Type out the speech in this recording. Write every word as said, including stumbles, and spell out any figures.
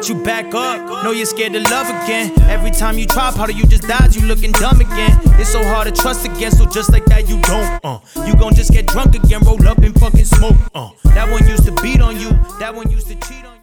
got you back up. Know you're scared to love again. Every time you try, part of you just dies, you looking dumb again. It's so hard to trust again, so just like that you don't. Uh, you gon' just get drunk again, roll up and fucking smoke. Uh, that one used to beat on you, that one used to cheat on you.